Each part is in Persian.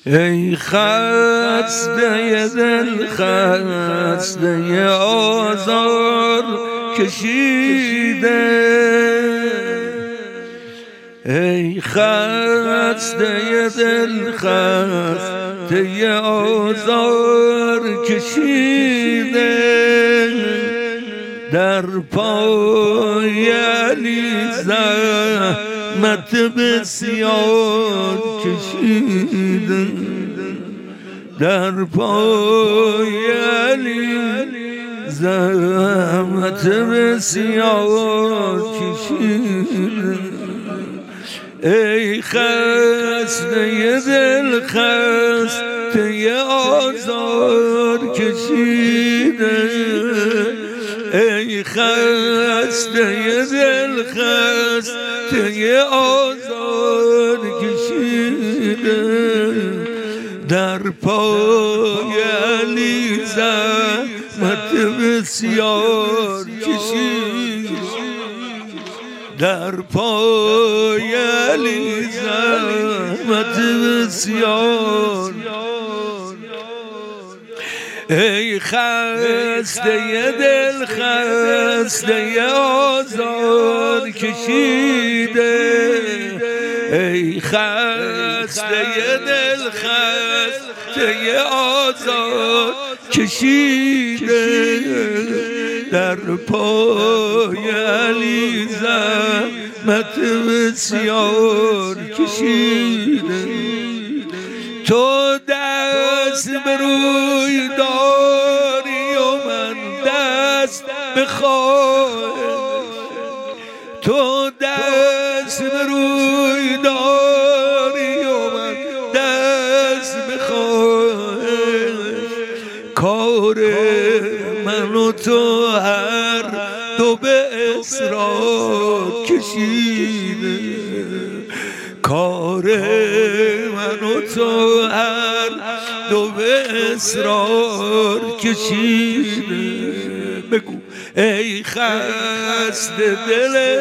ای خسته دل خسته آزار کشیده، ای خسته دل خسته آزار کشیده، در پای علی زحمت بسیار کشیده، در پای علی زحمت بسیار کشیده. ای خسته دل خسته آزار کشیده، ای خسته دل خسته آزار کشیده، در پای علی زحمت بسیار کشیده، در پای علی زحمت بسیار. ای خسته دل خسته آزار کشیده، ای خسته دل خسته آزار کشیده، در پای علی زحمت بسیار کشیده. تو دست به روی داری و من دست به خواهش، تو دست به روی داری و من دست به خواهش، کار من و تو هر دو به اسرار کشیده، کار من و تو هر دو به اسرار کشیده. بگو ای خسته دل،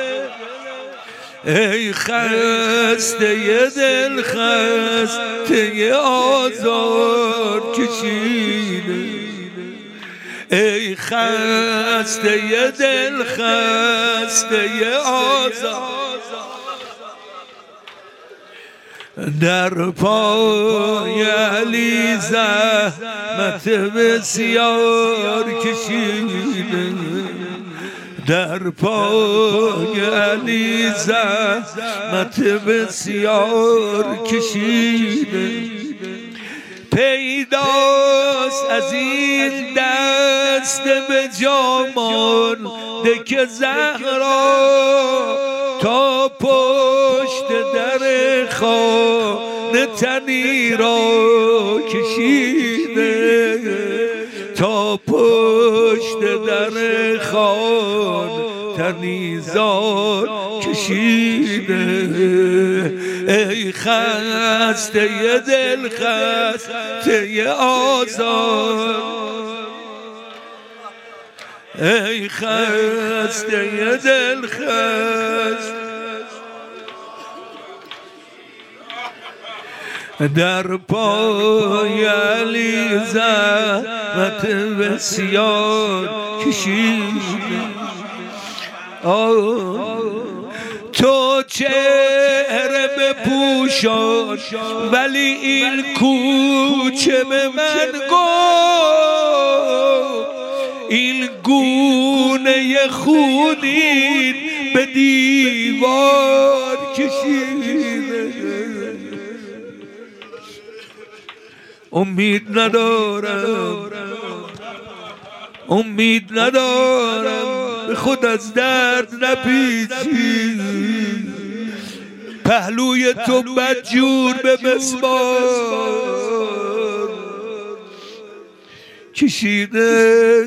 ای خسته دل خسته آزار کشیده، ای خسته دل خسته آزار، در پای علی زحمت بسیار کشیده، در پای علی زحمت بسیار کشیده. پیداست از این دست به جا مانده که زهرا تا پشت در خانه تنی را کشیده، تا پشت در خانه تنی زار کشیده. ای خسته دل خسته آزار، ای خسته دل خسته، در پای علی زحمت بسیار کشیده. تو چهره بپوشان ولی این کوچه به من گفت، این گونه خونین به دیوار کشیده. امید ندارم، امید ندارم، به خود از درد نپیچی، پهلوی تو بدجور به مسمار کشیده.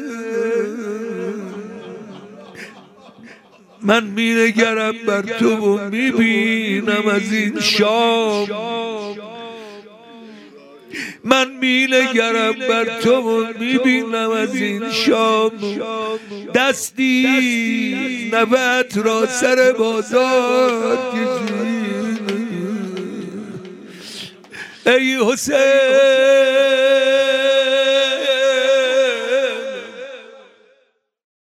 من می‌نگرم بر تو و میبینم از این شام، من می‌نگرم بر تو و میبینم از این شام، دستی نبت را سر بازار کشید. ای حسین